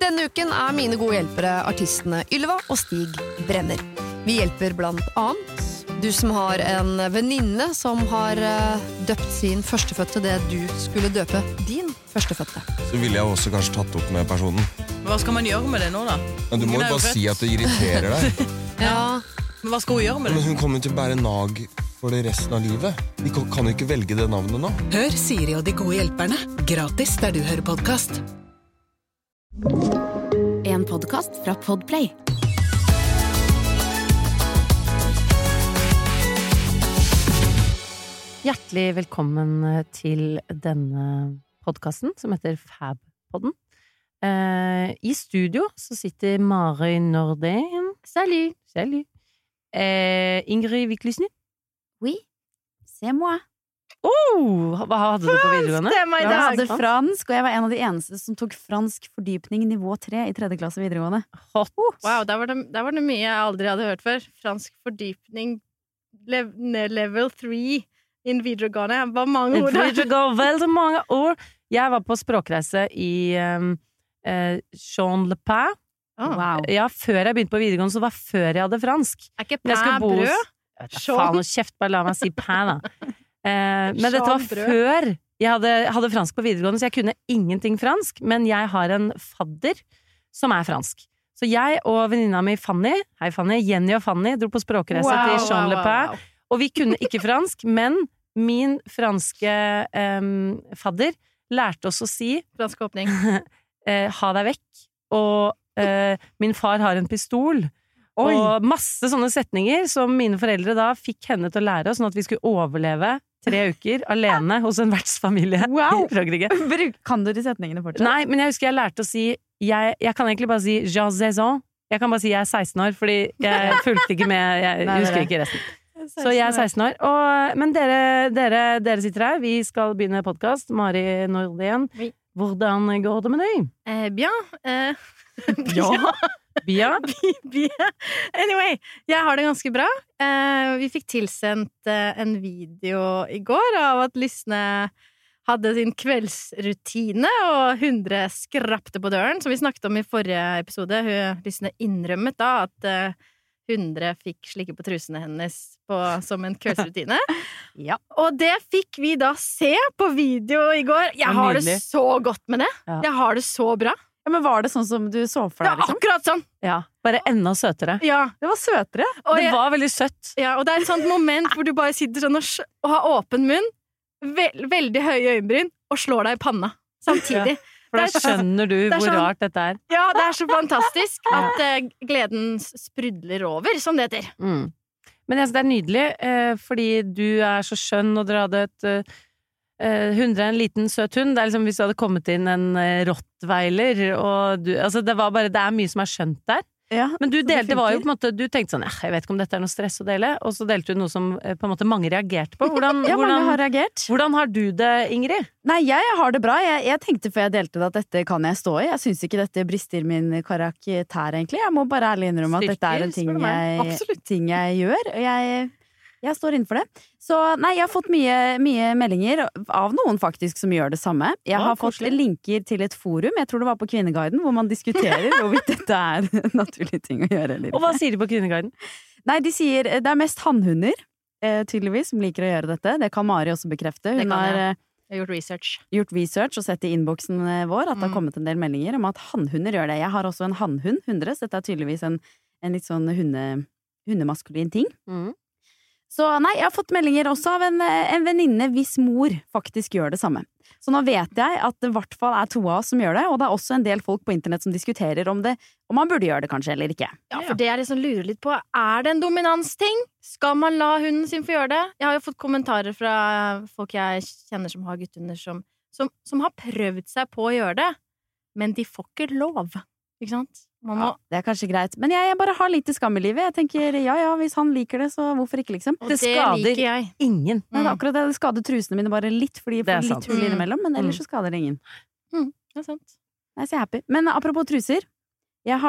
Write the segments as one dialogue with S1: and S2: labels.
S1: Denne uken mine gode hjelpere artistene Ylva og Stig Brenner. Vi hjelper blant annet du som har en venninne som har døpt sin førstefødte det du skulle døpe din førstefødte.
S2: Så ville jeg også kanskje tatt opp med personen.
S3: Hva skal man gjøre med det nå da?
S2: Men du må jo bare si at det irriterer deg.
S1: Ja.
S3: Men hva skal hun gjøre med det?
S2: Men hun kommer til å bære nag for det resten av livet. Vi kan jo ikke velge det navnet nå.
S4: Hør Siri og de gode hjelperne. Gratis der du hører podcast.
S5: En podcast fra Podplay.
S6: Hjertelig velkommen til denne podcasten som heter Fab-podden. I studio så sitter Mari Nordén.
S5: Salut.
S6: Salut. Ingrid Wiklysny.
S5: Oui, c'est moi.
S6: Hva hadde du på videregående?
S5: Jeg hadde fransk, og jeg var en av de eneste som tok fransk fordypning nivå 3 i 3. klasse videregående.
S6: Hot.
S7: Wow, der var det mye jeg aldri hadde hørt før. Fransk fordypning level 3 in videregående. Hva mange ord der?
S6: Veldig mange ord. Jeg var på språkreise i Jean Le Pen.
S5: Wow.
S6: Ja, før jeg begynte på videregående, så var før jeg hadde fransk.
S7: Ikke pain brød?
S6: Faen og kjeft, bare la meg si pain da. Men dette var før jeg hadde fransk på videregående, så jeg kunne ingenting fransk, men jeg har en fadder som fransk. Så jeg og venninna mi Fanny, hei Fanny, Jenny og Fanny, dro på språkreise til Jean Le Pen, og vi kunne ikke fransk, men min franske fadder lærte oss å si
S7: fransk åpning.
S6: Ha deg vekk, og min far har en pistol.
S5: Oi.
S6: Og masse sånne setninger som mine foreldre da fikk henne til å lære oss, sånn at vi skulle overleve 3 uker alene hos en vertsfamilie i Frankrike.
S5: Kan du de setningene fortsatt?
S6: Nei, men jeg husker jeg lærte å si jeg kan egentlig bare si Jean Zezon. Jeg kan bare si jeg 16 år, fordi jeg fulgte ikke med, jeg husker ikke resten. Så jeg 16 år. Men dere sitter her, vi skal begynne podcast. Mari Nordén, hvordan går det med deg?
S7: Bien.
S6: Bia?
S7: Anyway, jeg har det ganske bra. Vi fikk tilsendt en video i går av at Lysne hadde sin kveldsrutine, og 100 skrapte på døren, som vi snakket om i forrige episode. Lysne innrømmet da at 100 fikk slikke på trusene hennes som en kveldsrutine.
S5: Ja.
S7: Og det fikk vi da se på video i går. Jeg har det så godt med det.
S6: Ja.
S7: Jeg har det så bra.
S5: Ja, men var det sånn som du så for deg, liksom?
S7: Akkurat sånn!
S6: Ja, bare enda søtere.
S7: Ja.
S5: Det var søtere.
S7: Og
S6: Det var veldig søtt.
S7: Ja, og det er et sånt moment hvor du bare sitter sånn og har åpen munn, veldig høye øyenbryn, og slår deg i panna samtidig.
S6: Ja, for da skjønner du hvor
S7: sånn,
S6: rart dette er.
S7: Ja, det er så fantastisk at gleden sprudler over, som det heter.
S6: Men jeg synes det er nydelig, fordi du er så skjønn, og dere hadde et 100 en liten søt hund. Det er liksom hvis du hadde kommet inn en rottweiler, og altså det er mye som er skjønt der.
S5: Ja,
S6: men du delte, var jo på en måte, du tenkte sånn, jeg vet ikke om dette er noe stress å dele, og så delte du noe som på en måte mange reagerte på.
S5: Mange har reagert.
S6: Hvordan har du det, Ingrid?
S5: Nei, jeg har det bra. Jeg tenkte før jeg delte det at dette kan jeg stå i. Jeg synes ikke dette brister min karakter, egentlig. Jeg må bare ærlig innrømme at dette er en ting jeg gjør, og jeg står innenfor det. Så nei, jeg har fått mye meldinger av noen faktisk som gjør det samme. Jeg har fått linker til et forum, jeg tror det var på Kvinneguiden, hvor man diskuterer hvorvidt dette er en naturlig ting å gjøre. Eller.
S6: Og hva sier de på Kvinneguiden?
S5: Nei, de sier det er mest hannhunder, tydeligvis, som liker å gjøre dette. Det kan Mari også bekrefte. Hun har
S7: gjort
S5: research og sett i innboksen vår at det har kommet en del meldinger om at hannhunder gjør det. Jeg har også en hannhund, 100, så dette er tydeligvis en litt sånn hundemaskulin ting. Så nei, jeg har fått meldinger også av en venninne hvis mor faktisk gjør det samme. Så nå vet jeg at det i hvert fall er 2 av oss som gjør det, og det er også en del folk på internett som diskuterer om man burde gjøre det kanskje eller ikke.
S7: Ja, for det jeg liksom lurer litt på, er det en dominansting? Skal man la hunden sin få gjøre det? Jeg har jo fått kommentarer fra folk jeg kjenner som har guttunder som har prøvd seg på å gjøre det, men de får ikke lov. Ikke sant?
S5: Det er kanskje greit, men jeg bare har litt skam i livet. Jeg tenker, ja, hvis han liker det, så hvorfor ikke, liksom?
S6: Det skader ingen.
S5: Nei, det er akkurat det, det skader trusene mine bare litt, fordi jeg får litt hull innimellom, men ellers så skader det ingen.
S7: Det er sant.
S5: Jeg er så happy. Men apropos truser, jeg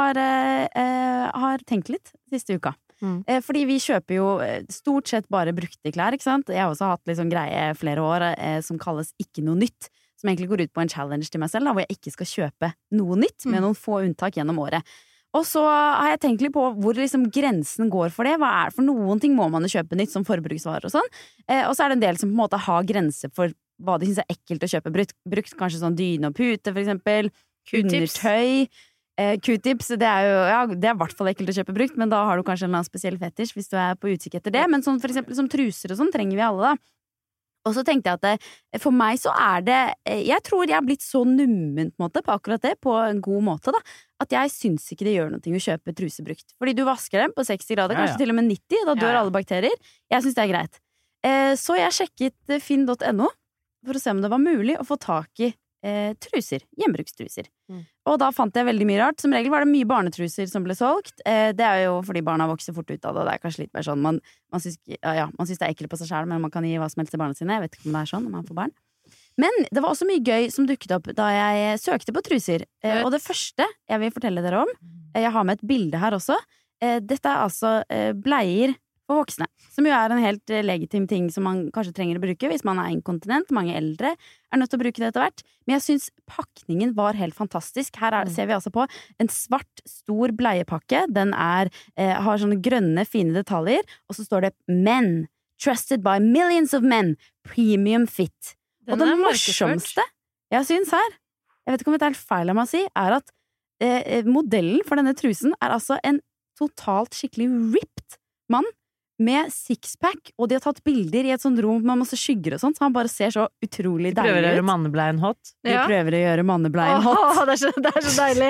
S5: har tenkt litt siste uka. Fordi vi kjøper jo stort sett bare brukte klær, ikke sant? Jeg har også hatt litt sånn greie flere år som kalles ikke noe nytt. som egentlig går ut på en challenge til meg selv, da, hvor jeg ikke skal kjøpe noe nytt, med noen få unntak gjennom året. Og så har jeg tenkt litt på hvor liksom grensen går for det. Hva er det for noen ting må man jo kjøpe nytt som forbruksvarer og sånn. Og så er det en del som på en måte har grenser for hva de synes er ekkelt å kjøpe brukt. Kanskje sånn dyne og pute, for eksempel. Undertøy. Q-tips, det er jo, ja, det er i hvert fall ekkelt å kjøpe brukt, men da har du kanskje en eller annen spesiell fetisj hvis du er på utkikk etter det. Men sånn for eksempel som truser og sånn trenger vi alle, da. Og så tenkte jeg at for meg så er det jeg tror jeg har blitt så nummen på akkurat det, på en god måte da, at jeg synes ikke det gjør noe å kjøpe trusebrukt. Fordi du vasker dem på 60 grader, kanskje til og med 90, da dør alle bakterier. Jeg synes det er greit. Så jeg sjekket finn.no for å se om det var mulig å få tak i truser, hjembrukstruser. Og da fant jeg veldig mye rart. Som regel var det mye barnetruser som ble solgt. Det er jo fordi barna vokser fort ut av det, og det er kanskje litt mer sånn man synes det er ekkelt på seg selv, men man kan gi hva som helst til barna sine. Jeg vet ikke om det er sånn når man får barn. Men det var også mye gøy som dukket opp da jeg søkte på truser. Og det første jeg vil fortelle dere om, jeg har med et bilde her også, dette er altså bleier for voksne, som jo er en helt legitim ting som man kanskje trenger å bruke hvis man er inkontinent. Mange eldre er nødt til å bruke det etter hvert. Men jeg synes pakningen var helt fantastisk. Her ser vi altså på en svart, stor bleiepakke. Den har sånne grønne, fine detaljer, og så står det Men, trusted by millions of men, premium fit. Og det morsomste jeg synes her, jeg vet ikke om det er helt feil av meg å si, er at modellen for denne trusen er altså en totalt skikkelig ripped mann med sixpack, og de har tatt bilder i et sånt rom med masse skygger og sånt, så han bare ser så utrolig deilig ut.
S6: Prøver å gjøre mannebleien hot.
S5: De prøver å gjøre mannebleien hot.
S7: Det er så deilig.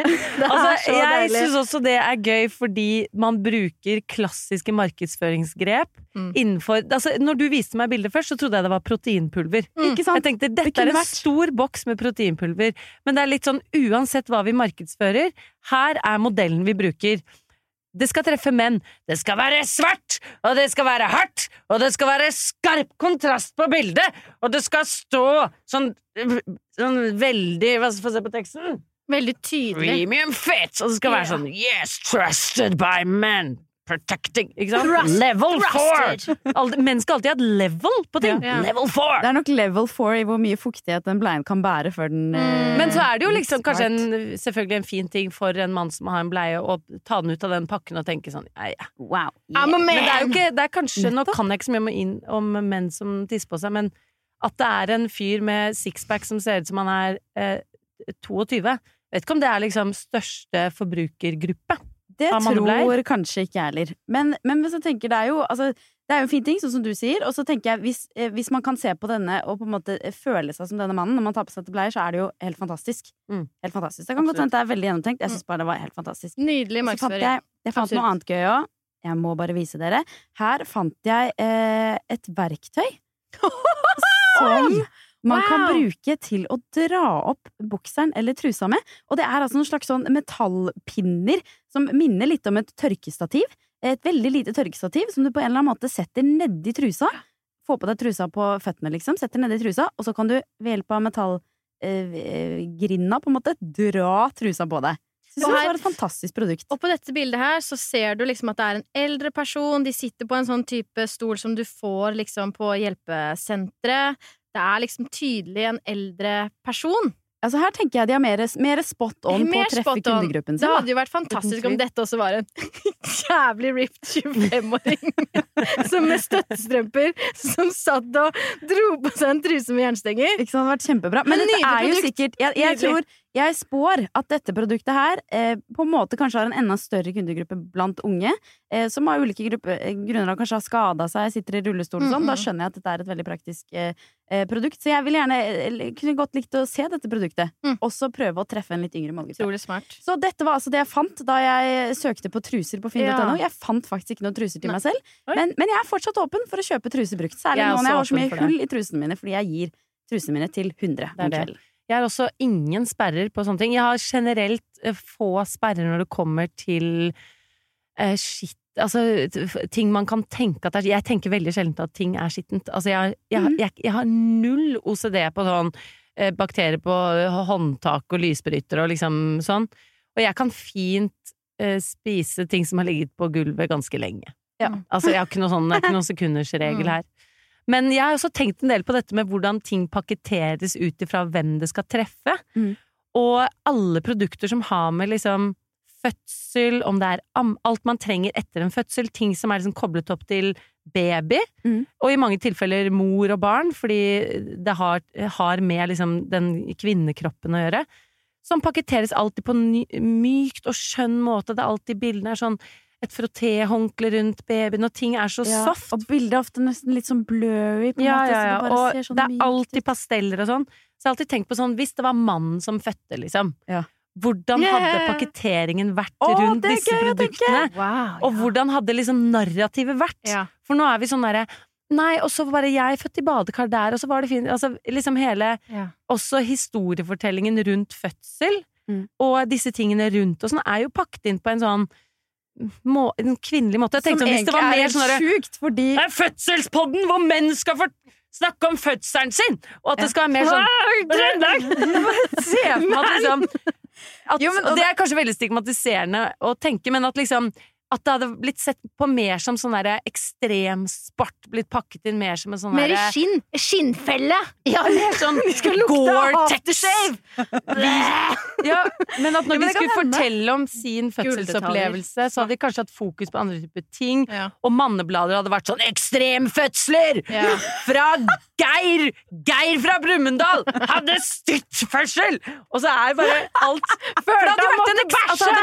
S6: Jeg synes også det er gøy fordi man bruker klassiske markedsføringsgrep innenfor, altså når du viste meg bildet først, så trodde jeg det var proteinpulver.
S5: Ikke sant?
S6: Jeg tenkte, dette er en stor boks med proteinpulver, men det er litt sånn, uansett hva vi markedsfører, her er modellen vi bruker. Det skal treffe menn. Det skal være svart, og det skal være hardt, og det skal være skarp kontrast på bildet, og det skal stå sånn veldig, hva skal jeg få se på teksten?
S7: Veldig tydelig.
S6: Premium fit, og det skal være sånn, yes, trusted by men. Protecting, ikke sant? Level 4! Menn skal alltid ha et level på ting. Level 4!
S5: Det er nok level 4 i hvor mye fuktighet den bleien kan bære før den
S6: Men så er det jo liksom kanskje selvfølgelig en fin ting for en mann som har en bleie å ta den ut av den pakken og tenke sånn,
S5: wow.
S6: Men det er jo ikke, det er kanskje, nå kan jeg ikke så mye om menn som tisser på seg, men at det er en fyr med sixpack som ser ut som han er 22. Jeg vet ikke om det er liksom største forbrukergruppe.
S5: Det tror kanskje ikke jeg heller. Men hvis jeg tenker, det er jo en fin ting, sånn som du sier, og så tenker jeg, hvis man kan se på denne og på en måte føle seg som denne mannen når man tar på seg til bleier, så er det jo helt fantastisk. Helt fantastisk. Jeg kan godt hende det er veldig gjennomtenkt. Jeg synes bare det var helt fantastisk.
S7: Nydelig markedsføring.
S5: Jeg fant noe annet gøy også. Jeg må bare vise dere. Her fant jeg et verktøy som man kan bruke til å dra opp bokseren eller trusa med. Og det er altså noen slags sånn metallpinner som minner litt om et tørkestativ. Et veldig lite tørkestativ som du på en eller annen måte setter nedi trusa. Få på deg trusa på føttene, liksom. Setter nedi trusa, og så kan du ved hjelp av metallgrinda på en måte dra trusa på deg. Så det var et fantastisk produkt.
S7: Og på dette bildet her så ser du liksom at det er en eldre person. De sitter på en sånn type stol som du får liksom på hjelpesentret. Det er liksom tydelig en eldre person.
S5: Altså her tenker jeg de har mer spot on på å treffe kundegruppen sin.
S7: Det hadde jo vært fantastisk om dette også var en jævlig ripped 25-åring som med støttestrømper som satt og dro på seg en truse med jernstenger.
S5: Ikke sant, det hadde vært kjempebra. Men dette er jo sikkert, jeg spår at dette produktet her på en måte kanskje har en enda større kundegruppe blant unge, som av ulike grunner har kanskje har skadet seg, sitter i rullestol og sånn. Da skjønner jeg at dette er et veldig praktisk produkt. Så jeg vil gjerne, kunne godt likt å se dette produktet. Også prøve å treffe en litt yngre målgruppe. Så dette var altså det jeg fant da jeg søkte på truser på finn.no. Jeg fant faktisk ikke noen truser til meg selv. Men jeg er fortsatt åpen for å kjøpe truser brukt. Særlig nå når jeg har så mye hull i trusene mine, fordi jeg gir trusene mine til 100 om kvelden.
S6: Jeg har også ingen sperrer på sånne ting. Jeg har generelt få sperrer når det kommer til ting man kan tenke at jeg tenker veldig sjelden at ting er skittent. Altså jeg har null OCD på sånn bakterier på håndtak og lysbryter og liksom sånn. Og jeg kan fint spise ting som har ligget på gulvet ganske lenge. Altså jeg har ikke noe sånn, det er ikke noen sekunders regel her. Men jeg har også tenkt en del på dette med hvordan ting paketeres ut ifra hvem det skal treffe. Og alle produkter som har med liksom fødsel, om det alt man trenger etter en fødsel, ting som liksom koblet opp til baby, og i mange tilfeller mor og barn, fordi det har med liksom den kvinnekroppen å gjøre, som paketeres alltid på mykt og skjønn måte. Det alltid bildene sånn et frottéhåndkle rundt babyen, og ting så soft. Og bildet ofte nesten litt sånn blurry på en måte, så det bare og ser sånn det alltid pasteller og sånn. Så jeg har alltid tenkt på sånn, hvis det var mannen som fødte, liksom, hvordan hadde paketeringen vært rundt disse produktene? Og hvordan hadde liksom narrativet vært? For nå vi sånn derre, nei, og så bare jeg født i badekar der, og så var det fint, altså liksom hele, også historiefortellingen rundt fødsel, og disse tingene rundt, og sånn jo pakket inn på en sånn en kvinnelig måte. Jeg tenkte, som hvis det var mer sånn sjukt, fordi det fødselspodden hvor menn skal snakke om fødselen sin, og at det skal være mer sånn se for meg at liksom og det kanskje veldig stigmatiserende å tenke, men at liksom at det hadde blitt sett på mer som sånn der ekstremsport, blitt pakket inn mer som en sånn
S7: mer skinnfelle!
S6: Ja, mer sånn Gore-Tex! Ja, men at når de skulle fortelle om sin fødselsopplevelse, så hadde de kanskje hatt fokus på andre typer ting, og manneblader hadde vært sånn ekstremfødsler! Fra Geir fra Brumunddal hadde styrtfødsel! Og så bare alt for det hadde vært en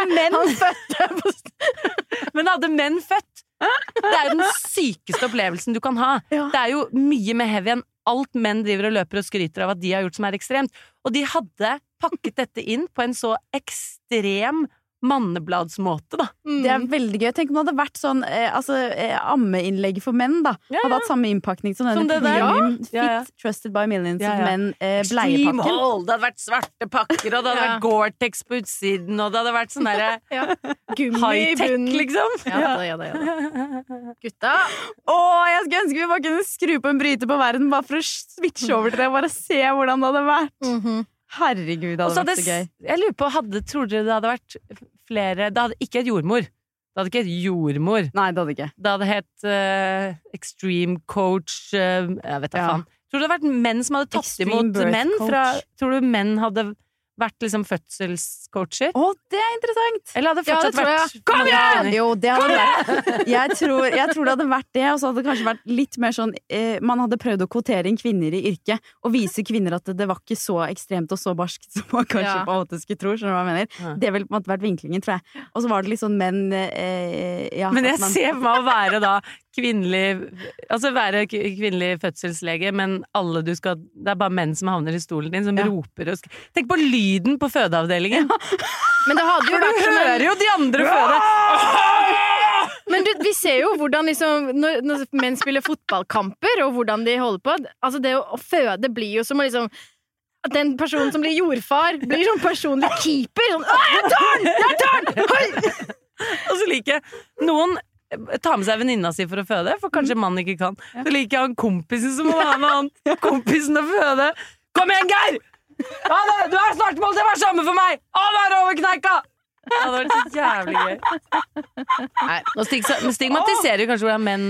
S6: bæsje! Men hadde menn født, det jo den sykeste opplevelsen du kan ha. Det jo mye mer heavy enn alt menn driver og løper og skryter av at de har gjort som ekstremt. Og de hadde pakket dette inn på en så ekstrem mannebladsmåte, da. Det veldig gøy. Tenk om det hadde vært sånn ammeinnlegg for menn, da. Hadde hatt samme innpakning som denne premium Fit Trusted by Millions menn bleiepakken. Extreme Hold, det hadde vært svarte pakker, og det hadde vært Gore-Tex på utsiden, og det hadde vært sånn derre high-tech, liksom. Ja. Gutta! Jeg skulle ønske vi bare kunne skru på en bryter på verden, bare for å switche over til det, bare se hvordan det hadde vært. Herregud, det hadde vært så gøy. Jeg lurer på, tror dere det hadde vært flere, det hadde ikke et jordmor. Det hadde ikke et jordmor. Nei, det hadde ikke. Det hadde hett Extreme Coach, jeg vet da faen. Tror du det hadde vært menn som hadde tatt imot menn? Tror du menn hadde vært liksom fødselscoacher? Det interessant! Eller hadde fortsatt vært kom igjen! Jo, det hadde vært. Jeg tror det hadde vært det, og så hadde det kanskje vært litt mer sånn man hadde prøvd å kvotere inn kvinner i yrket, og vise kvinner at det var ikke så ekstremt og så barskt som man kanskje på en måte skulle tro, skjønner du hva jeg mener? Det ville på en måte vært vinklingen, tror jeg. Og så var det litt sånn menn men jeg ser for meg å være da være kvinnelig fødselslege, men alle du skal, det bare menn som havner i stolen din, som roper og tenk på lyden på fødeavdelingen.
S7: Men det hadde jo vært
S6: du hører jo de andre føde.
S7: Men vi ser jo hvordan liksom, når menn spiller fotballkamper, og hvordan de holder på, altså det å føde blir jo som å liksom at den personen som blir jordfar blir sånn personlig keeper sånn, jeg tar den!
S6: Og så liker noen ta med seg venninna si for å føde, for kanskje mannen ikke kan. Så liker han kompisen som må være med han kompisen å føde. Kom igjen, Geir! Du snart målt, det var samme for meg! Vær over kneika! Det hadde vært så jævlig gøy. Nei, nå stigmatiserer jo kanskje hvordan menn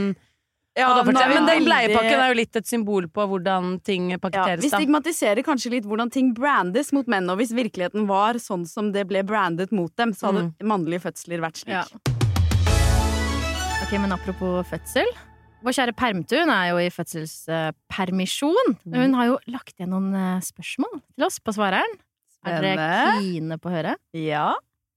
S6: men den bleiepakken jo litt et symbol på hvordan ting paketeres. Vi stigmatiserer kanskje litt hvordan ting brandes mot menn, og hvis virkeligheten var sånn som det ble brandet mot dem, så hadde mannlige fødsler vært slik.
S7: Ok, men apropos fødsel, vår kjære Permtun jo i fødselspermisjon. Hun har jo lagt igjen noen spørsmål til oss på svareren. Dere kine på å høre?
S6: Ja.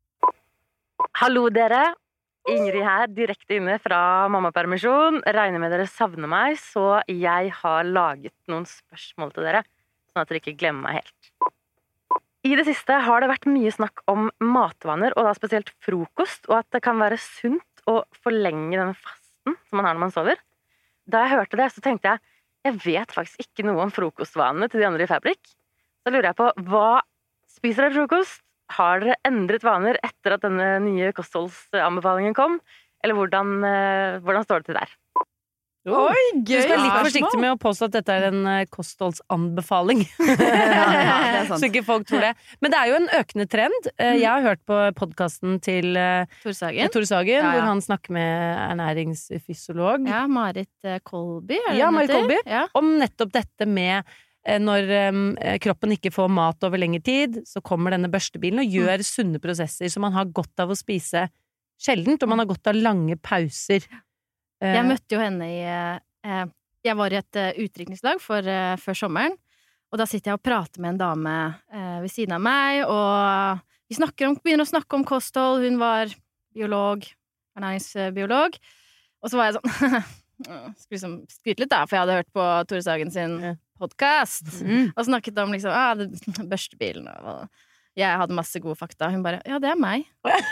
S6: Hallo dere, Ingrid her, direkte inne fra mammapermisjon. Regner med dere savner meg, så jeg har laget noen spørsmål til dere, sånn at dere ikke glemmer meg helt. I det siste har det vært mye snakk om matvaner, og da spesielt frokost, og at det kan være sunt å forlenge den fasten som man har når man sover. Da jeg hørte det, så tenkte jeg vet faktisk ikke noe om frokostvanene til de andre i Fabric. Så lurer jeg på, hva spiser dere frokost? Har dere endret vaner etter at denne nye kostholdsanbefalingen kom? Eller hvordan står det til der?
S5: Oi,
S6: Du skal være litt forsiktig med å påstå at dette er en kostholdsanbefaling. Så ikke folk tror det. Men det er jo en økende trend. Jeg har hørt på podcasten til
S7: Tore Sagen,
S6: hvor han snakker med ernæringsfysiolog.
S7: Ja, Marit Kolby.
S6: Marit Kolby.
S7: Ja.
S6: Om nettopp dette med når kroppen ikke får mat over lengre tid, så kommer denne børstebilen og gjør sunne prosesser, så man har godt av å spise sjeldent, og man har godt av lange pauser.
S7: Jeg møtte jo henne jeg var i et utdrikningslag før sommeren, og da sitter jeg og prater med en dame ved siden av meg, og vi begynner å snakke om kosthold. Hun var biolog, ernæringsbiolog, og så var jeg sånn skulle liksom skryte litt da, for jeg hadde hørt på Tore Sagen sin podcast, og snakket om liksom, børstebilen, og jeg hadde masse gode fakta. Hun bare, ja, det er meg.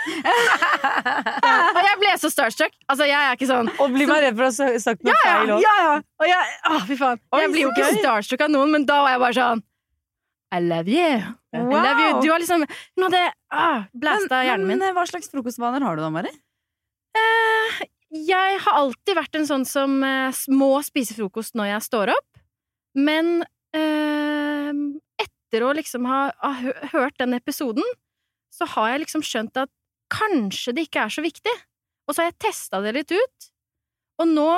S7: Og jeg ble så starstruck. Altså, jeg er ikke sånn.
S6: Og blir man redd for å ha sagt noe feil også?
S7: Ja. Og jeg, fy faen. Jeg blir jo ikke starstruck av noen, men da var jeg bare sånn, I love you. I love you. Du har liksom, hun hadde blæsta hjernen min.
S5: Men hva slags frokostvaner har du da, Mari?
S7: Jeg har alltid vært en sånn som må spise frokost når jeg står opp, men etter å liksom ha hørt den episoden, så har jeg liksom skjønt at kanskje det ikke er så viktig. Og så har jeg testet det litt ut, og nå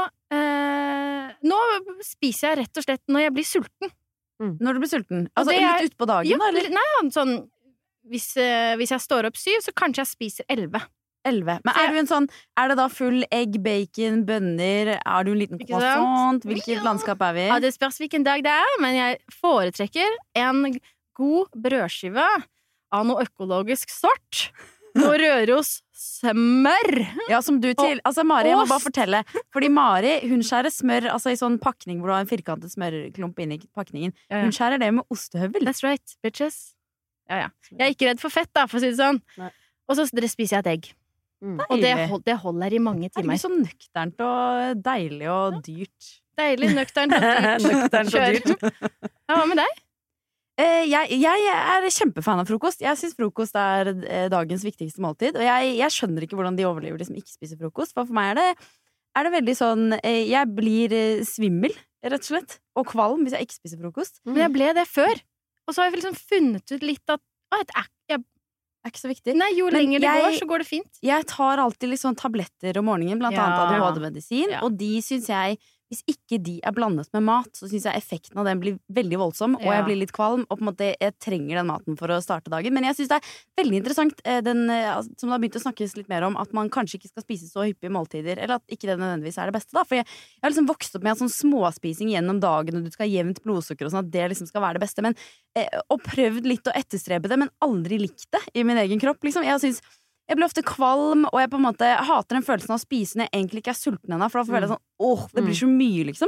S7: spiser jeg rett og slett når jeg blir sulten.
S5: Når du blir sulten? Altså litt ut på dagen,
S7: ja,
S5: eller?
S7: Nei, sånn, hvis jeg står opp 7, så kanskje jeg spiser 11.
S5: 11. Men er du en sånn, er det da full egg, bacon, bønner, er du en liten croissant? Hvilket landskap er vi?
S7: Ja, det spørs hvilken dag det er, men jeg foretrekker en god brødskive av noe økologisk sort. Noe Røros smør.
S5: Ja, som du til. Altså, Mari, jeg må bare fortelle. Fordi Mari, hun skjærer smør, altså i sånn pakning hvor du har en firkantet smørklump inn i pakningen. Hun skjærer det med ostehøvel.
S7: That's right, bitches. Ja. Jeg er ikke redd for fett da, for å si det sånn. Og så spiser jeg et egg. Og det holder i mange timer.
S5: Det er så nøkternt og deilig og dyrt.
S7: Deilig, nøkternt og dyrt.
S6: Nøkternt og dyrt.
S7: Ja, hva med deg?
S5: Jeg er kjempefan av frokost. Jeg synes frokost er dagens viktigste måltid. Og jeg skjønner ikke hvordan de overlever de som ikke spiser frokost. For meg er det veldig sånn jeg blir svimmel, rett og slett. Og kvalm hvis jeg ikke spiser frokost.
S7: Men jeg ble det før. Og så har jeg liksom funnet ut litt at
S5: er ikke så viktig.
S7: Nei, jo lenger det går, så går det fint.
S5: Jeg tar alltid litt sånn tabletter om morgenen, blant annet ADHD-medisin, og de synes jeg, hvis ikke de er blandet med mat, så synes jeg effekten av den blir veldig voldsom, og jeg blir litt kvalm, og på en måte jeg trenger den maten for å starte dagen. Men jeg synes det er veldig interessant, som det har begynt å snakkes litt mer om, at man kanskje ikke skal spise så hyppige måltider, eller at ikke det nødvendigvis er det beste da, for jeg har liksom vokst opp med sånn småspising gjennom dagen, og du skal ha jevnt blodsukker og sånn, at det liksom skal være det beste, men og prøvd litt å etterstrebe det, men aldri likt det i min egen kropp, liksom. Jeg blir ofte kvalm, og jeg på en måte hater den følelsen av å spise når jeg egentlig ikke er sulten ennå, for da føler jeg sånn, det blir så mye, liksom.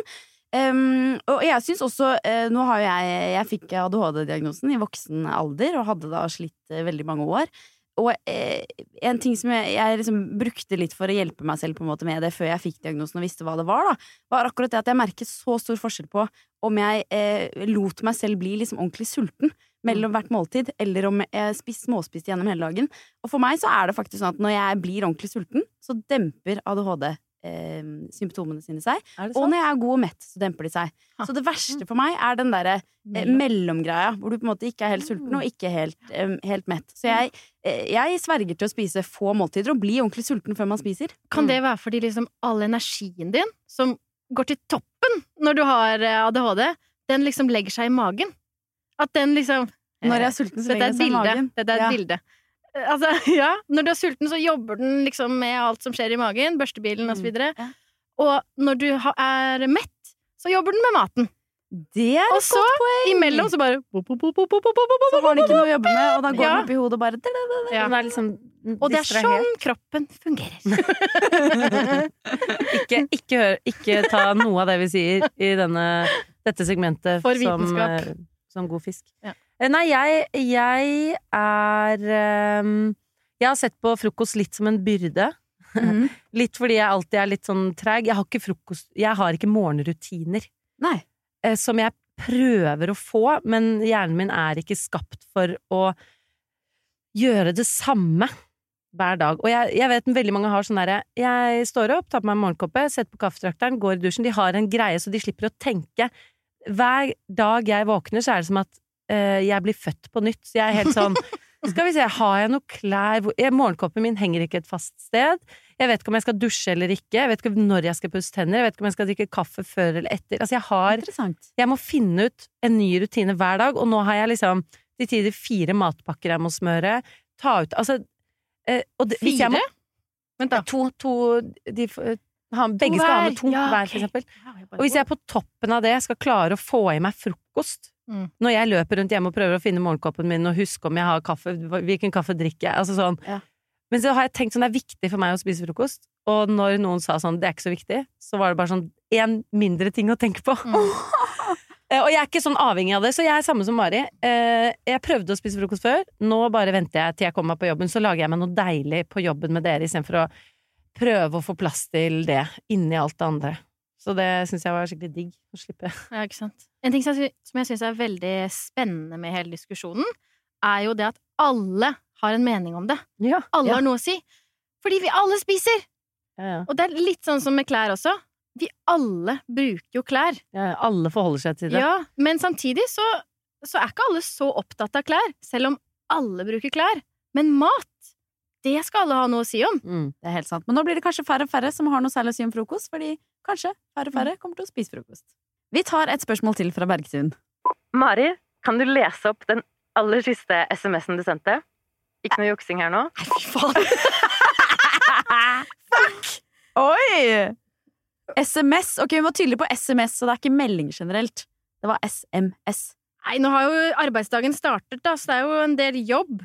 S5: Og jeg synes også, nå har jeg fikk ADHD-diagnosen i voksen alder, og hadde da slitt veldig mange år. Og en ting som jeg liksom brukte litt for å hjelpe meg selv på en måte med det før jeg fikk diagnosen og visste hva det var, var akkurat det at jeg merket så stor forskjell på om jeg lot meg selv bli liksom ordentlig sulten mellom hvert måltid, eller om jeg småspiste gjennom hele dagen. Og for meg så er det faktisk sånn at når jeg blir ordentlig sulten, så demper ADHD symptomene sine seg. Og når jeg er god og mett, så demper de seg. Så det verste for meg er den der mellomgreia, hvor du på en måte ikke er helt sulten og ikke helt mett. Så jeg sverger til å spise få måltider og bli ordentlig sulten før man spiser.
S7: Kan det være fordi liksom all energien din, som går til toppen når du har ADHD, den liksom legger seg i magen? At den liksom
S5: Når jeg er sulten, så legger den seg i magen.
S7: Dette er et bilde. Altså, når du er sulten, så jobber den liksom med alt som skjer i magen, børstebilen og så videre. Og når du er mett, så jobber den med maten.
S5: Det er et godt poeng!
S7: Og så imellom så bare
S5: så har den ikke noe å jobbe med, og da går den opp i hodet og bare
S6: Den er liksom
S7: og det er sånn kroppen fungerer.
S6: Ikke ta noe av det vi sier i dette segmentet
S7: for vitenskap.
S6: Som god fisk. Nei, jeg har sett på frokost litt som en byrde. Litt fordi jeg alltid er litt sånn treg. Jeg har ikke morgenrutiner.
S5: Nei.
S6: Som jeg prøver å få, men hjernen min er ikke skapt for å gjøre det samme hver dag. Og jeg vet veldig mange har sånn derre jeg står opp, tar på meg en morgenkoppe, setter på kaffetrakteren, går i dusjen. De har en greie så de slipper å tenke. Hver dag jeg våkner, så er det som at jeg blir født på nytt. Så jeg er helt sånn skal vi se, har jeg noe klær morgenkoppen min henger ikke et fast sted. Jeg vet ikke om jeg skal dusje eller ikke. Jeg vet ikke når jeg skal pusse tenner. Jeg vet ikke om jeg skal drikke kaffe før eller etter. Altså jeg må finne ut en ny rutine hver dag. Og nå har jeg liksom til tider 4 matpakker jeg må smøre. Ta ut, altså og 4? Vent da. 2 begge skal ha med 2 hver, for eksempel. Og hvis jeg på toppen av det skal klare å få i meg frokost når jeg løper rundt hjemme og prøver å finne morgenkoppen min og huske om jeg har kaffe, hvilken kaffe drikker jeg, altså sånn. Men så har jeg tenkt sånn, det er viktig for meg å spise frokost, og når noen sa sånn, det er ikke så viktig, så var det bare sånn en mindre ting å tenke på. Og jeg er ikke sånn avhengig av det, så jeg er samme som Mari. Jeg prøvde å spise frokost før, nå bare venter jeg til jeg kommer meg på jobben, så lager jeg meg noe deilig på jobben med dere, i stedet for å prøve å få plass til det inni alt det andre. Så det synes jeg var skikkelig digg å slippe.
S7: Ja, ikke sant. En ting som jeg synes er veldig spennende med hele diskusjonen, er jo det at alle har en mening om det.
S6: Ja,
S7: alle har noe å si. Fordi vi alle spiser!
S6: Ja.
S7: Og det er litt sånn som med klær også. Vi alle bruker jo klær.
S6: Ja, alle forholder seg til det.
S7: Ja, men samtidig så er ikke alle så opptatt av klær, selv om alle bruker klær. Men mat, det skal alle ha noe å si om.
S5: Det er helt sant. Men nå blir det kanskje færre og færre som har noe særlig å si om frokost, fordi kanskje færre og færre kommer til å spise frokost. Vi tar et spørsmål til fra Bergtun.
S6: Mari, kan du lese opp den aller siste SMS-en du sendte? Ikke noe juksing her nå?
S7: Nei, fy faen!
S5: Fuck! Oi! SMS. Ok, vi må tydelig på SMS, så det er ikke melding generelt. Det var SMS.
S7: Nei, nå har jo arbeidsdagen startet, da, så det er jo en del jobb.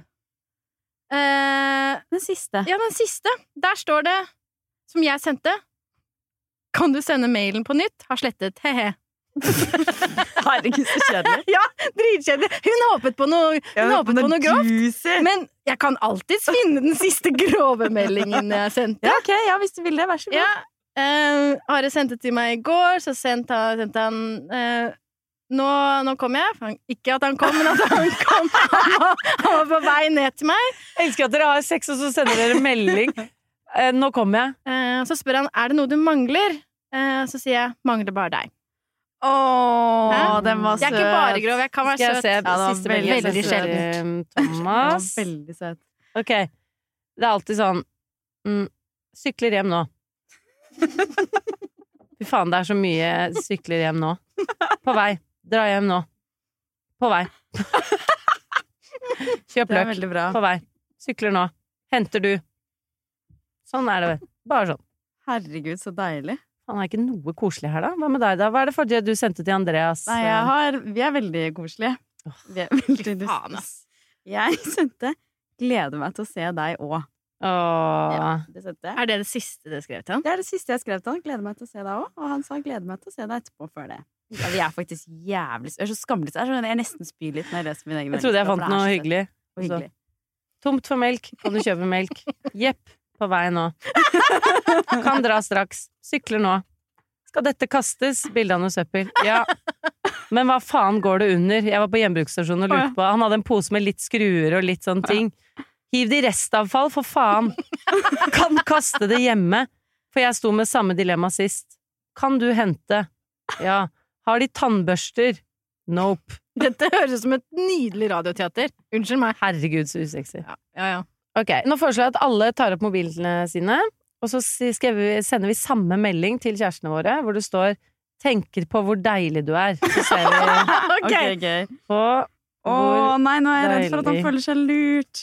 S5: Den siste.
S7: Ja, den siste. Der står det, som jeg sendte, kan du sende mailen på nytt? Har slettet, hehe.
S5: Herregud, så kjedelig.
S7: Ja, dritkjedelig. Hun håpet på noe grovt. Men jeg kan alltid finne den siste grove meldingen jeg sendte.
S5: Ja, ok, ja, hvis du vil det, vær så god.
S7: Ja, Are sendte til meg i går, så sendte han nå kom jeg. Ikke at han kom, men at han kom. Han var på vei ned til meg.
S6: Jeg elsker at dere har sex, og så sender dere melding. Nå kommer jeg.
S7: Så spør han, er det noe du mangler? Så sier jeg, mangler bare deg.
S5: Den var søt.
S7: Jeg er ikke bare grov, jeg kan være søt.
S6: Skal jeg se siste melding?
S7: veldig sjelden.
S6: Thomas.
S5: Veldig søt.
S6: Ok, det er alltid sånn sykler hjem nå. Fy faen, det er så mye sykler hjem nå. På vei. Dra hjem nå. På vei. Kjøp løk. På vei. Sykler nå. Henter du. Sånn er det. Bare sånn.
S5: Herregud, så deilig.
S6: Han er ikke noe koselig her da. Hva med deg da? Hva er det for det du sendte til Andreas?
S5: Nei, vi er veldig koselige. Vi er veldig
S7: faen, ass.
S5: Jeg sendte gleder meg til å se deg også. Ja, det sendte jeg.
S7: Er det siste du skrev til han?
S5: Det er det siste jeg skrev til han. Gleder meg til å se deg også. Og han sa gleder meg til å se deg etterpå før det. Ja, vi er faktisk jævlig Jeg er så skamlig. Jeg nesten spyr litt når jeg leser mine egne.
S6: Jeg trodde jeg fant noe hyggelig. Tomt for melk. Kan du kjøpe melk? Jepp. På vei nå. Kan dra straks. Sykler nå. Skal dette kastes? Bilde av noe søppel. Ja. Men hva faen går det under? Jeg var på gjenbruksstasjonen og lurte på. Han hadde en pose med litt skruer og litt sånne ting. Hiv det i restavfall, for faen. Kan kaste det hjemme. For jeg sto med samme dilemma sist. Kan du hente? Ja. Har de tannbørster? Nope.
S7: Dette høres ut som et nydelig radioteater. Unnskyld meg.
S6: Herregud, så usexy.
S7: Ja.
S6: Ok, nå foreslår jeg at alle tar opp mobilene sine, og så sender vi samme melding til kjærestene våre, hvor det står 'tenker på hvor deilig du er'. Så ser vi
S5: Ok.
S6: på
S5: nei, nå er jeg redd for at han føler seg lurt.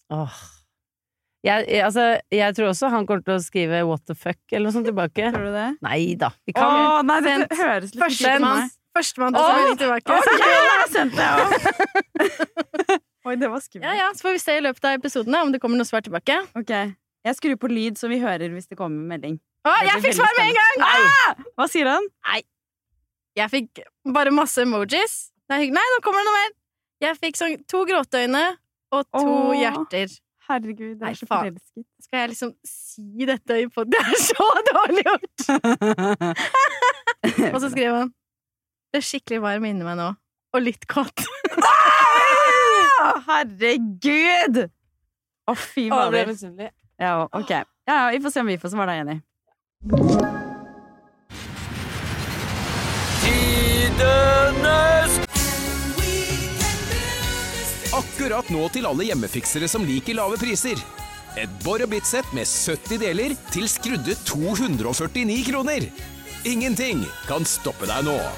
S6: Jeg tror også han kommer til å skrive 'what the fuck' eller noe sånt tilbake.
S5: Tror du det?
S6: Nei da. Vi kan
S5: nei, det høres litt
S7: Førstemann til å sende tilbake.
S5: Jeg sendte det også. Oi, det var skummelt.
S7: Ja, så får vi se i løpet av episodene om det kommer noe svar tilbake.
S5: Ok, jeg skrur på lyd så vi hører hvis det kommer melding.
S7: Jeg fikk svar med en gang!
S5: Hva sier han?
S7: Nei, jeg fikk bare masse emojis. Det er hyggelig. Nei, nå kommer det noe mer. Jeg fikk sånn 2 gråteøyne og 2 hjerter.
S5: Herregud, det er så
S7: faen.
S5: forelsket.
S7: Skal jeg liksom si dette i podden? Det er så dårlig gjort! Og så skrev han, det er skikkelig varm inni meg nå. Og litt kåt.
S5: Herregud! fy
S6: Å, det
S5: fader.
S6: misunnelig.
S5: Ja, ok. Ja, vi får se om vi får svare deg enig.
S8: Akkurat nå til alle hjemmefiksere som liker lave priser. Et Borr & Bit-sett med 70 deler til skrudde 249 kroner. Ingenting kan stoppe deg nå.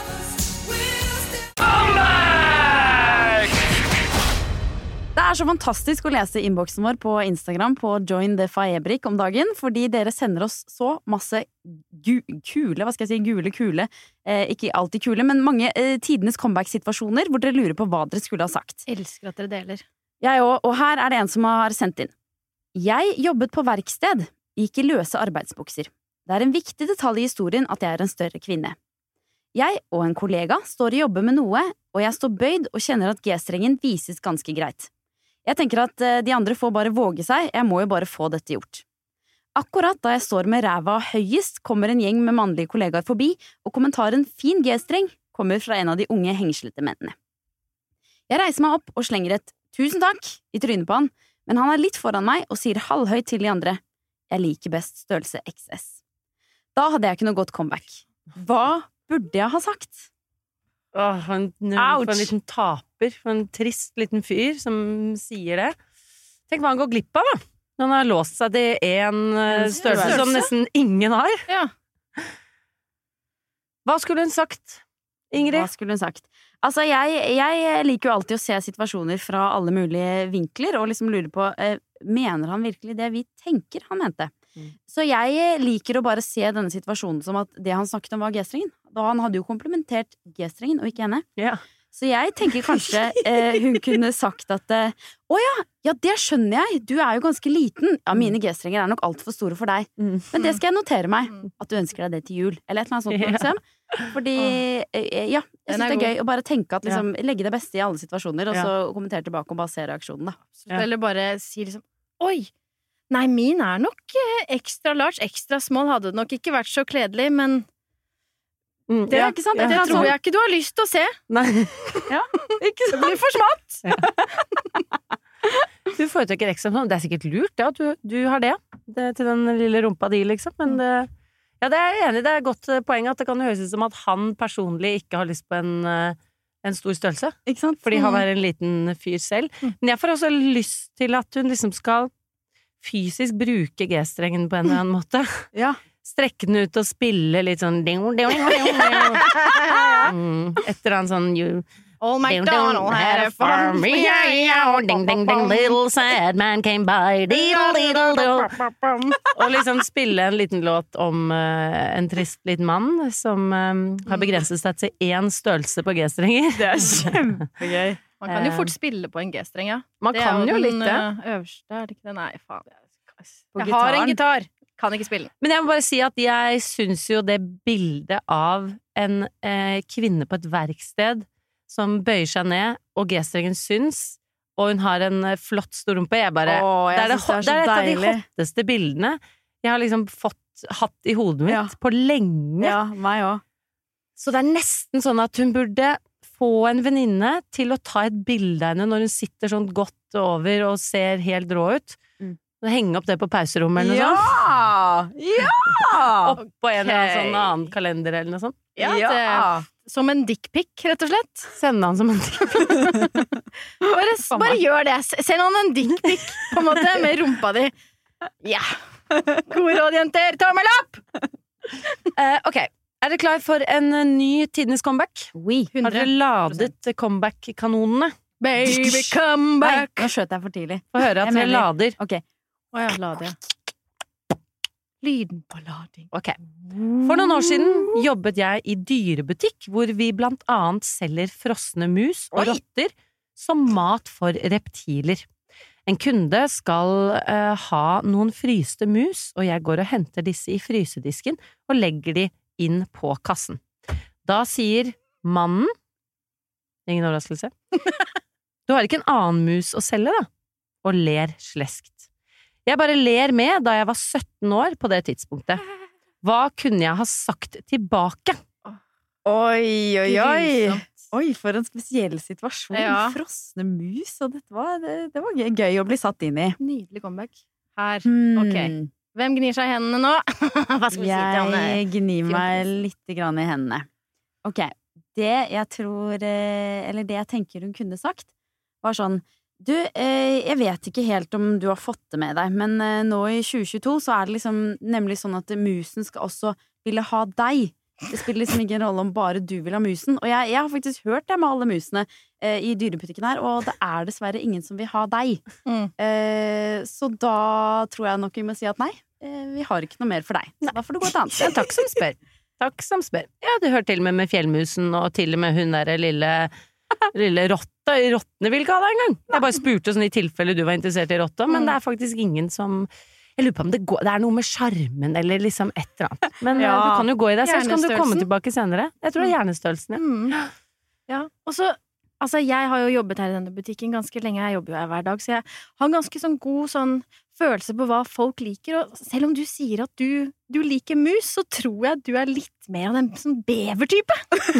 S5: Det er så fantastisk å lese innboksen vår på Instagram på Join the Faebrik om dagen, fordi dere sender oss så masse kule, ikke alltid kule, men mange tidenes comeback-situasjoner hvor dere lurer på hva dere skulle ha sagt.
S7: Elsker at dere deler.
S5: Jeg òg, og her er det en som har sendt inn. Jeg jobbet på verksted, gikk i løse arbeidsbukser. Det er en viktig detalj i historien at jeg er en større kvinne. Jeg og en kollega står og jobber med noe, og jeg står bøyd og kjenner at G-strengen vises ganske greit. Jeg tenker at de andre får bare våge seg, jeg må jo bare få dette gjort. Akkurat da jeg står med ræva høyest, kommer en gjeng med mannlige kollegaer forbi, og kommentaren fin G-streng kommer fra en av de unge hengslete mennene. Jeg reiser meg opp og slenger et tusen takk i trynet på han, men han er litt foran meg og sier halvhøyt til de andre, jeg liker best størrelse XS. Da hadde jeg ikke noe godt comeback. Hva burde jeg ha sagt?
S6: For en liten taper, for en trist liten fyr som sier det. Tenk hva han går glipp av, da. Når han har låst seg til en størrelse som nesten ingen har.
S7: Ja.
S6: Hva skulle hun sagt, Ingrid?
S5: Hva skulle hun sagt? Altså, jeg liker jo alltid å se situasjoner fra alle mulige vinkler, og liksom lurer på, mener han virkelig det vi tenker han mente? Så jeg liker å bare se denne situasjonen som at det han snakket om var G-strengen. Da han hadde jo komplimentert G-strengen, og ikke henne.
S6: Ja.
S5: Så jeg tenker kanskje hun kunne sagt at ja, det skjønner jeg, du er jo ganske liten. Ja, mine G-strenger er nok alt for store for deg. Men det skal jeg notere meg, at du ønsker deg det til jul. Eller et eller annet sånt, liksom. Fordi, jeg synes det er gøy å bare tenke at liksom, legge det beste i alle situasjoner, og så kommentere tilbake og bare se reaksjonen, da.
S7: Eller bare si liksom, oi! Nei, min er nok ekstra large, ekstra small, hadde det nok ikke vært så kledelig, men
S5: det er ikke sant?
S7: Det tror jeg ikke du har lyst til å se.
S6: Nei.
S7: Ikke sant? Det blir for smått.
S6: Du foretrekker ekstra sånn. Det er sikkert lurt, at du har det til den lille rumpa di, liksom. Men det er jeg enig i. Det er et godt poeng at det kan høres ut som at han personlig ikke har lyst på en stor størrelse.
S5: Ikke sant?
S6: Fordi han er en liten fyr selv. Men jeg får også lyst til at hun liksom skal fysisk bruke G-strengen på en eller annen måte.
S5: Ja.
S6: Strekke den ut og spille litt sånn etter en sånn
S7: Old MacDonald had a farm.
S6: Ding, ding, ding, little sad man came by. Og liksom spille en liten låt om en trist liten mann som har begrenset seg til én størrelse på G-strenger.
S5: Det er kjempegøy.
S7: Man kan jo fort spille på en G-streng, ja.
S6: Man kan jo litt det.
S7: Det er øverste, er det ikke det? Nei, faen. Jeg har en gitar. Kan ikke spille den.
S6: Men jeg må bare si at jeg syns jo det bildet av en kvinne på et verksted som bøyer seg ned, og G-strengen syns, og hun har en flott stor rumpe. Det er et av de hotteste bildene jeg har liksom hatt i hodet mitt på lenge.
S5: Ja, meg også.
S6: Så det er nesten sånn at hun burde få en venninne til å ta et bilde av henne når hun sitter sånn godt over og ser helt rå ut. Henge opp det på pauserommet eller noe sånt.
S5: Ja!
S6: Oppå en eller sånn annen kalender eller noe sånt.
S7: Ja, som en dickpic, rett og slett.
S6: Sende han som en dickpic.
S7: bare gjør det. Send han en dickpic, på en måte, med rumpa di. Ja. Gode råd, jenter. Tommel opp!
S6: Ok. Er dere klar for en ny tidenes comeback?
S5: Oui.
S6: Har dere ladet comeback-kanonene?
S7: Baby, come back!
S5: Nå skjøt jeg for tidlig.
S6: Få høre at dere lader.
S5: Ok.
S7: Åja, lade. Lyden på lading.
S6: Ok. For noen år siden jobbet jeg i dyrebutikk, hvor vi blant annet selger frosne mus og rotter som mat for reptiler. En kunde skal ha noen fryste mus, og jeg går og henter disse i frysedisken og legger de inn på kassen. Da sier mannen, ingen overraskelse, du har ikke en annen mus å selge da? Og ler sleskt. Jeg bare ler med da jeg var 17 år på det tidspunktet. Hva kunne jeg ha sagt tilbake?
S5: Oi. Oi, for en spesiell situasjon.
S7: Ja.
S5: Frosne mus, og det var gøy å bli satt inn i.
S7: Nydelig comeback. Her. Ok. Hvem gnir seg i hendene nå? Hva skal vi si til Anne?
S5: Jeg gnir meg litt grann i hendene. Ok, det jeg tror, eller det jeg tenker hun kunne sagt, var sånn, du, jeg vet ikke helt om du har fått det med deg, men nå i 2022 så det liksom nemlig sånn at musen skal også ville ha deg. Det spiller liksom ikke en rolle om bare du vil ha musen. Og jeg har faktisk hørt det med alle musene i dyrebutikken her, og det dessverre ingen som vil ha deg. Så da tror jeg nok vi må si at nei, vi har ikke noe mer for deg. Så da får du gå et annet.
S6: Ja, takk som spør. Takk som spør. Ja, du hørte til og med fjellmusen, og til og med hun der lille rotta. Rottene vil ikke ha deg engang. Jeg bare spurte sånn i tilfelle du var interessert i rotta, men det faktisk ingen som... Jeg lurer på om det noe med skjermen, eller liksom et eller annet. Men du kan jo gå i deg selv, så kan du komme tilbake senere. Jeg tror det hjernestørrelsen,
S7: ja. Og så, altså jeg har jo jobbet her i denne butikken ganske lenge, jeg jobber jo her hver dag, så jeg har ganske sånn god sånn følelse på hva folk liker, og selv om du sier at du liker mus, så tror jeg at du litt mer av den sånn bevertype.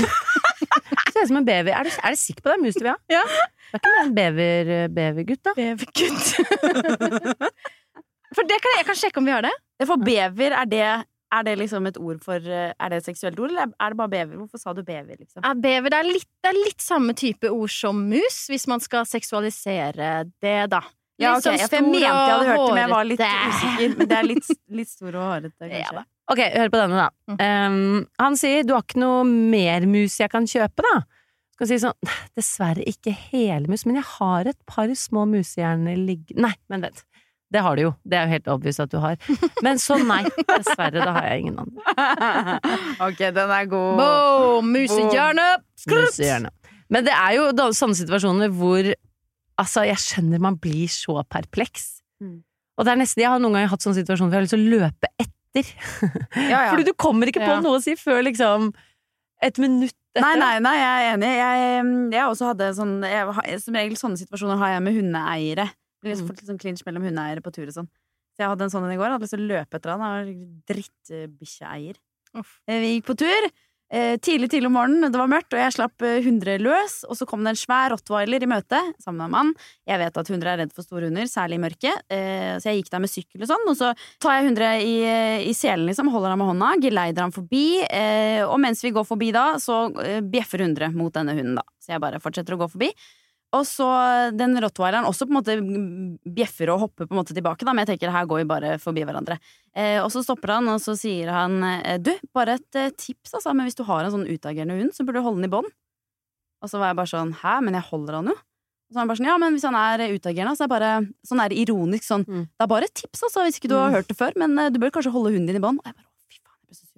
S6: Ser ut som en bever. Er du sikker på det mus du vil ha?
S7: Ja.
S6: Det ikke mer en bevergutt da?
S7: Bevergutt. For det jeg kan sjekke om vi har det.
S5: For bever, det liksom et ord for det et seksuelt ord, eller det bare bever? Hvorfor sa du bever, liksom?
S7: Ja, bever, det litt samme type ord som mus, hvis man skal seksualisere det, da.
S5: Ja, ok,
S7: sånn
S5: for jeg mente jeg hadde hørt det, men jeg var litt
S7: hårete.
S5: usikker. Men det litt stor og hårete, kanskje.
S6: Ja, ok, hør på denne da. Han sier, du har ikke noe mer mus jeg kan kjøpe, da? Skal si sånn, dessverre ikke hele mus, men jeg har et par små musehjerner liggende. Nei, men vent. Det har du jo. Det jo helt obvious at du har. Men så nei, dessverre, da har jeg ingen andre.
S5: Ok, den god.
S7: Boom! Musehjerne!
S6: Musehjerne. Men det jo sånne situasjoner hvor altså, jeg skjønner man blir så perpleks. Og det nesten, jeg har noen ganger hatt sånne situasjoner hvor jeg har lyst til å løpe etter. Ja. Fordi du kommer ikke på noe å si før liksom et minutt etter.
S5: Nei, jeg enig. Jeg også hadde sånn, som regel sånne situasjoner har jeg med hundeeiere. Det blir fort litt sånn clinch mellom hundeeiere på tur og sånn. Så jeg hadde en sånn i går, hadde lyst til å løpe etter han, han var drittbikkjeeier. Vi gikk på tur, tidlig om morgenen, det var mørkt, og jeg slapp hunder løs, og så kom det en svær rottweiler i møte, sammen med en mann. Jeg vet at hunder redd for store hunder, særlig i mørket, så jeg gikk der med sykkel og sånn, og så tar jeg hunder i selen liksom, holder han med hånda, geleider han forbi, og mens vi går forbi da, så bjeffer hundre mot denne hunden da. Så jeg bare fortsetter å gå forbi. Og så den rottweileren også på en måte bjeffer og hopper på en måte tilbake da, men jeg tenker her går vi bare forbi hverandre. Og så stopper han, og så sier han, du, bare et tips altså, men hvis du har en sånn utagerende hund, så burde du holde den i bånd. Og så var jeg bare sånn, hæ, men jeg holder han jo. Og så var han bare sånn, ja, men hvis han utagerende, så bare, sånn ironisk sånn, det bare et tips altså, hvis ikke du har hørt det før, men du bør kanskje holde hunden din i bånd. Og jeg bare, fy faen, jeg ble så sur.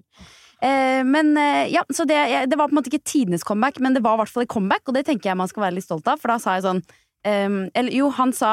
S5: Men ja, så det var på en måte ikke tidenes comeback, men det var i hvert fall et comeback, og det tenker jeg man skal være litt stolt av, for da sa jeg sånn han sa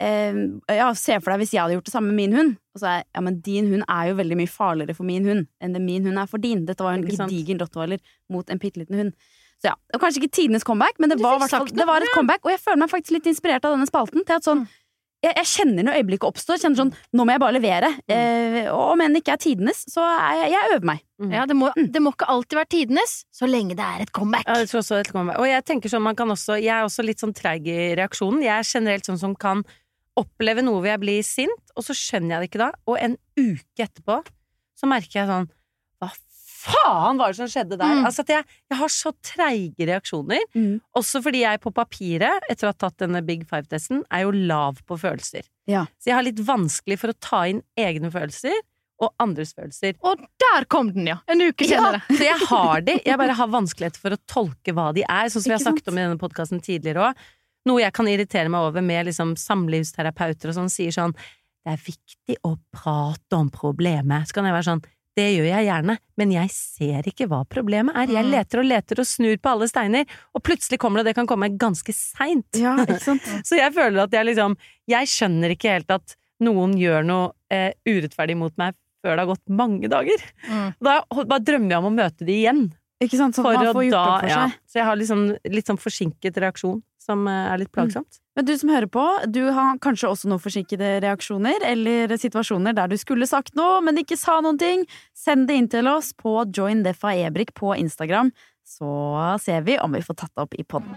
S5: ja, se for deg hvis jeg hadde gjort det samme med min hund, og så sa jeg, ja, men din hund jo veldig mye farligere for min hund enn det min hund for din. Dette var en gedigen rottweiler mot en pitteliten hund. Så ja, det var kanskje ikke tidenes comeback, men det var et comeback, og jeg føler meg faktisk litt inspirert av denne spalten til at sånn jeg kjenner når øyeblikket oppstår, kjenner sånn, nå må jeg bare levere. Og om en ikke tidenes, så jeg øver meg.
S7: Ja, det må ikke alltid være tidenes, så lenge det et comeback.
S6: Ja, jeg tror også et comeback. Og jeg tenker sånn, jeg også litt sånn treig i reaksjonen. Jeg generelt sånn som kan oppleve noe hvor jeg blir sint, og så skjønner jeg det ikke da. Og en uke etterpå, så merker jeg sånn, hva faen var det som skjedde der? Altså at jeg har så treige reaksjoner, også fordi jeg på papiret, etter å ha tatt denne Big Five-testen, jo lav på følelser.
S5: Ja.
S6: Så jeg har litt vanskelig for å ta inn egne følelser og andres følelser.
S7: Og der kom den, ja! En uke senere.
S6: Ja, så jeg har jeg bare har vanskelighet for å tolke hva de sånn som vi har snakket om i denne podcasten tidligere også. Noe jeg kan irritere meg over med liksom samlivsterapeuter og sånn, sier sånn, det viktig å prate om problemet. Så kan jeg være sånn, det gjør jeg gjerne, men jeg ser ikke hva problemet Jeg leter og snur på alle steiner, og plutselig kommer det kan komme ganske sent.
S5: Ja, ikke sant?
S6: Så jeg føler at jeg skjønner ikke helt at noen gjør noe urettferdig mot meg før det har gått mange dager. Da bare drømmer jeg om å møte de igjen.
S5: Ikke sant, sånn man får gjort opp for seg.
S6: Så jeg har litt sånn forsinket reaksjon, som litt plagsomt.
S5: Men du som hører på, du har kanskje også noen forsinkede reaksjoner, eller situasjoner der du skulle sagt noe, men ikke sa noen ting. Send det inn til oss på Join the Faebrik på Instagram. så ser vi om vi får tatt det opp i podden.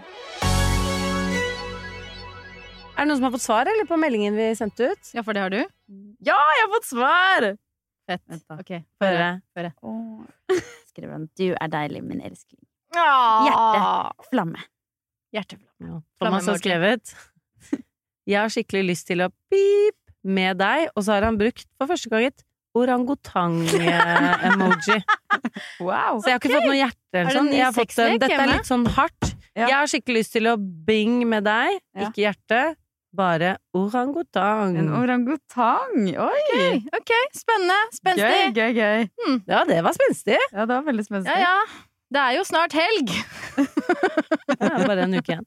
S6: Er det noen som har fått svar, eller på meldingen vi sendte ut?
S7: Ja, for det har du?
S5: Ja, jeg har fått svar!
S7: Fett.
S5: Vent da.
S7: Ok,
S6: Høre.
S5: Skriver han, du er deilig, min elskling.
S7: Hjerte.
S5: Flamme.
S7: Hjerteflamme.
S6: Ja. Thomas har skrevet jeg har skikkelig lyst til å pip med deg, og så har han brukt for første gang et orangutang-emoji.
S5: Wow.
S6: Så jeg har ikke fått noe hjerte eller sånn. Jeg har fått dette er litt sånn hardt.
S5: Ja.
S6: Jeg har skikkelig lyst til å bing med deg, ikke hjerte, bare orangutang.
S5: En orangutang, oi!
S7: Ok, spennende. Spenstig.
S5: Gøy.
S6: Ja, det var spenstig.
S5: Ja, det var veldig spennende.
S7: Ja. Det er jo snart helg.
S6: Ja, bare en uke igjen.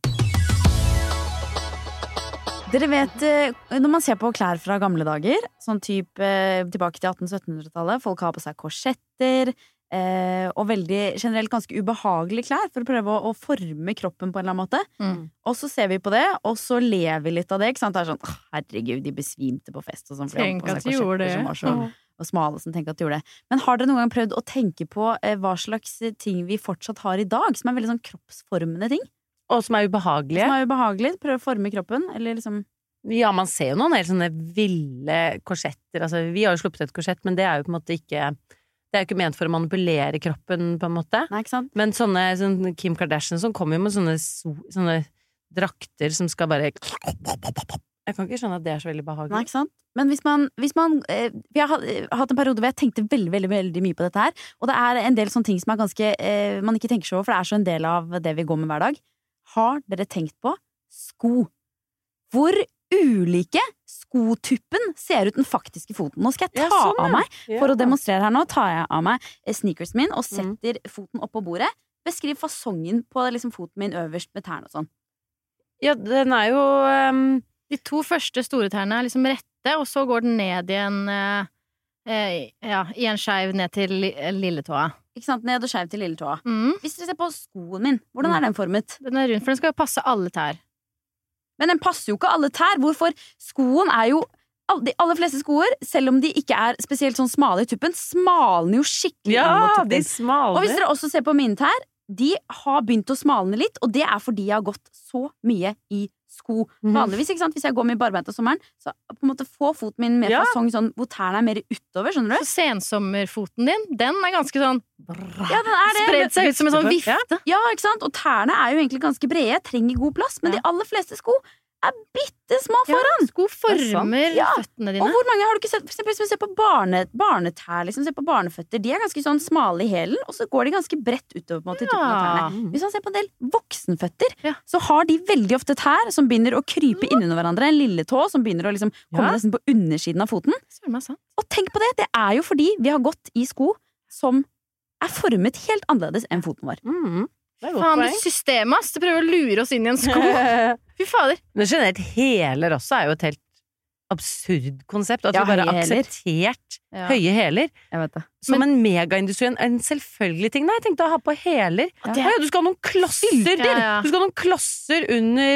S5: Dere vet, når man ser på klær fra gamle dager, sånn type tilbake til 1800-1700-tallet, folk har på seg korsetter, og veldig generelt ganske ubehagelige klær for å prøve å forme kroppen på en eller annen måte. Og så ser vi på det, og så lever vi litt av det, ikke sant? Det er sånn, herregud, de besvimte på fest og sånn, for de hadde på seg korsetter som var så og smale som tenker at de gjorde det. Men har dere noen gang prøvd å tenke på hva slags ting vi fortsatt har i dag, som er veldig sånn kroppsformende ting?
S6: Og som er ubehagelige.
S5: Som er ubehagelig, prøve å forme kroppen, eller liksom...
S6: Ja, man ser jo noen helt sånne ville korsetter. Altså, vi har jo sluppet et korsett, men det er jo på en måte ikke... Det er jo ikke ment for å manipulere kroppen, på en måte.
S5: Nei, ikke sant?
S6: Men sånne Kim Kardashian som kommer jo med sånne drakter som skal bare... Jeg kan ikke skjønne at det er så veldig behagelig.
S5: Nei, ikke sant? Men hvis man vi har hatt en periode hvor jeg tenkte veldig mye på dette her, og det er en del sånne ting som er ganske man ikke tenker så over, for det er så en del av det vi går med hver dag. Har dere tenkt på sko? Hvor ulike skotuppen ser ut den faktiske foten. Nå skal jeg ta av meg, for å demonstrere her nå, tar jeg av meg sneakersen min og setter foten opp på bordet. Beskriv fasongen på liksom, foten min øverst med tærne og sånn.
S6: Ja, den er jo
S7: de to første store tærne er liksom rette, og så går den ned igjen i en skeiv ned til lilletåa.
S5: Ikke sant? Ned og skeiv til lilletåa. Hvis dere ser på skoen min, hvordan er den formet?
S7: Den er rund, for den skal jo passe alle tær.
S5: Men den passer jo ikke alle tær. Hvorfor? Skoen er jo de aller fleste skoer, selv om de ikke er spesielt sånn smale i tuppen, smalner jo skikkelig inn mot tuppen.
S6: De smalner.
S5: Og hvis dere også ser på mine tær, de har begynt å smalne litt, og det er fordi jeg har gått så mye i sko. Vanligvis, ikke sant? Hvis jeg går med barbeint om sommeren, så på en måte få foten min med fasong sånn, hvor tærne er mer utover, skjønner du?
S7: Så sensommerfoten din, den er ganske sånn
S5: ja, den er det.
S7: Spredt seg ut som en sånn vifte.
S5: Ja, ikke sant? Og tærne er jo egentlig ganske brede, trenger god plass, men de aller fleste sko er bitte små foran.
S7: Sko former føttene dine.
S5: Og hvor mange har du ikke sett? For eksempel hvis vi ser på barnetær, liksom, ser på barneføtter, de er ganske sånn smale i hælen, og så går de ganske bredt utover på en måte, til tuppen av tærne. Hvis man ser på en del voksenføtter, så har de veldig ofte tær som begynner å krype innunder hverandre, en lille tå som begynner å liksom komme nesten på undersiden av foten. Og tenk på det, det er jo fordi vi har gått i sko som er formet helt annerledes enn foten vår.
S7: Faen, det systemet, ass! Det prøver å lure oss inn i en sko. Fy fader.
S6: Men generelt hæler også er jo et helt absurd konsept. At vi bare har akseptert høye hæler.
S5: Jeg vet det.
S6: Som en megaindustri, en selvfølgelig ting. Nei, jeg tenkte å ha på hæler. Du skal ha noen klosser! Du skal ha noen klosser under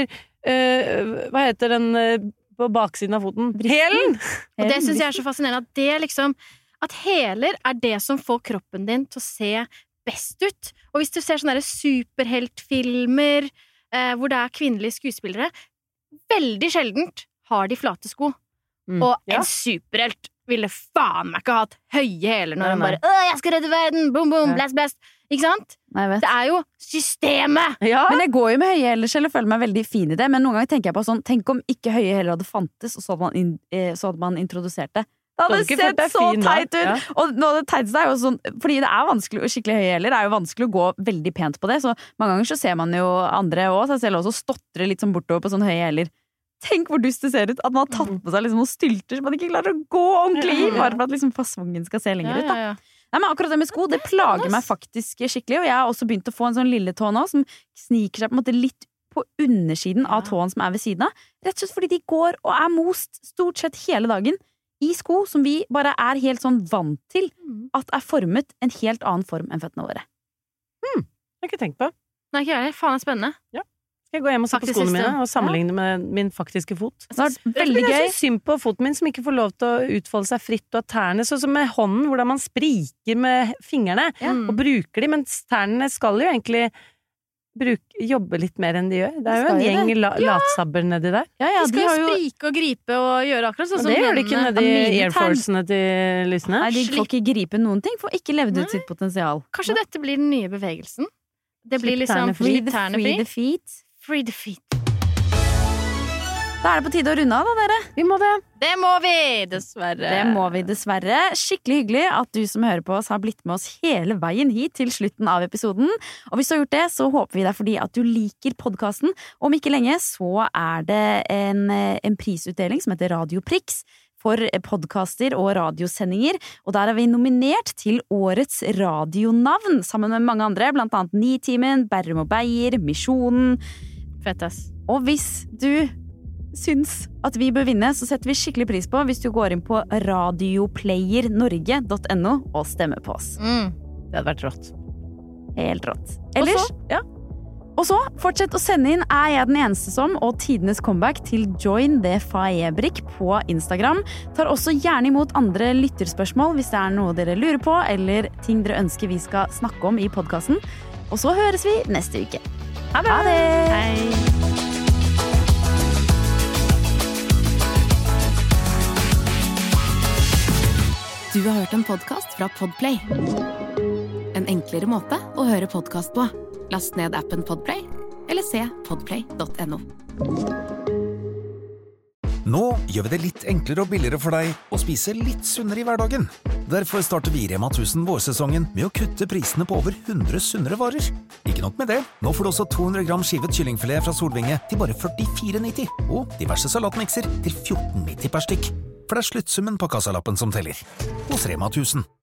S6: hva heter den på baksiden av foten? Hælen!
S7: Og det synes jeg er så fascinerende, at det liksom at hæler er det som får kroppen din til å se best ut. Og hvis du ser sånne superheltfilmer hvor det er kvinnelige skuespillere, veldig sjeldent har de flate sko. Og en superhelt ville faen meg ikke hatt høye hæler når han bare jeg skal redde verden, boom, boom, blast, blast. Ikke sant?
S5: Nei,
S7: det er jo systemet!
S5: Men jeg går jo med høye hæler selv og føler meg veldig fin i det, men noen ganger tenker jeg på sånn, tenk om ikke høye hæler hadde fantes, og så hadde man introdusert det. Det hadde sett så teit ut! Og noe av det teiteste er jo sånn, fordi det er vanskelig, og skikkelig høye hæler, det er jo vanskelig å gå veldig pent på det, så mange ganger så ser man jo andre også, seg selv også stotre litt sånn bortover på sånne høye hæler. Tenk hvor dust det ser ut, at man har tatt på seg liksom noen stylter som man ikke klarer å gå ordentlig i, bare for at liksom fasongen skal se lenger ut da. Nei, men akkurat det med sko, det plager meg faktisk skikkelig, og jeg har også begynt å få en sånn lille tå nå, som sniker seg på en måte litt på undersiden av tåen som er ved siden av, rett og slett fordi de går og er most stort sett hele dagen i sko som vi bare er helt sånn vant til at er formet en helt annen form enn føttene våre.
S6: Jeg har ikke tenkt på.
S7: Nei, ikke jeg. Faen er spennende.
S6: Ja. Skal jeg gå hjem og se på skoene mine og sammenligne med min faktiske fot?
S5: Det var veldig gøy.
S6: Jeg synes synd på foten min som ikke får lov til å utfolde seg fritt, og tærne, sånn som med hånden, hvordan man spriker med fingrene og bruker de, mens tærne skal jo egentlig jobbe litt mer enn de gjør. Det er jo en gjeng latsabber nedi der.
S7: De skal jo sprike og gripe og gjøre akkurat sånn som
S6: det gjør de ikke nedi airforcene til Lysne.
S5: Nei, de får ikke gripe noen ting, får ikke levd ut sitt potensial.
S7: Kanskje dette blir den nye bevegelsen? Det blir liksom
S5: free the feet.
S7: Free the feet.
S5: Da er det på tide å runde av, da, dere.
S6: Vi må det.
S7: Det må vi, dessverre.
S5: Det må vi dessverre. Skikkelig hyggelig at du som hører på oss har blitt med oss hele veien hit til slutten av episoden. Og hvis du har gjort det, så håper vi det er fordi at du liker podcasten. Om ikke lenge så er det en prisutdeling som heter Radio Prix for podcaster og radiosendinger. Og der er vi nominert til årets radionavn, sammen med mange andre, blant annet Nitimen, Berrum og Beyer, Misjonen.
S7: Fett, ass.
S5: Og hvis du syns at vi bør vinne, så setter vi skikkelig pris på hvis du går inn på radioplayernorge.no og stemmer på oss.
S6: Det hadde vært rått.
S5: Helt rått. Ellers, og så, fortsett å sende inn Er jeg den eneste som, og tidenes comeback til Join the Faebrik på Instagram. Tar også gjerne imot andre lytterspørsmål hvis det er noe dere lurer på, eller ting dere ønsker vi skal snakke om i podcasten. Og så høres vi neste uke. Ha det!
S7: Hei!
S9: Du har hørt en podcast fra Podplay. En enklere måte å høre podcast på. Last ned appen Podplay, eller se podplay.no.
S10: Nå gjør vi det litt enklere og billigere for deg å spise litt sunnere i hverdagen. Derfor starter vi Rema 1000 vårsesongen med å kutte prisene på over 100 sunnere varer. Ikke nok med det, nå får du også 200 gram skivet kyllingfilet fra Solvinge til bare 44,90, og diverse salatmikser til 14,90 per stykk. For det er sluttsummen på kassalappen som teller. Hos Rema 1000.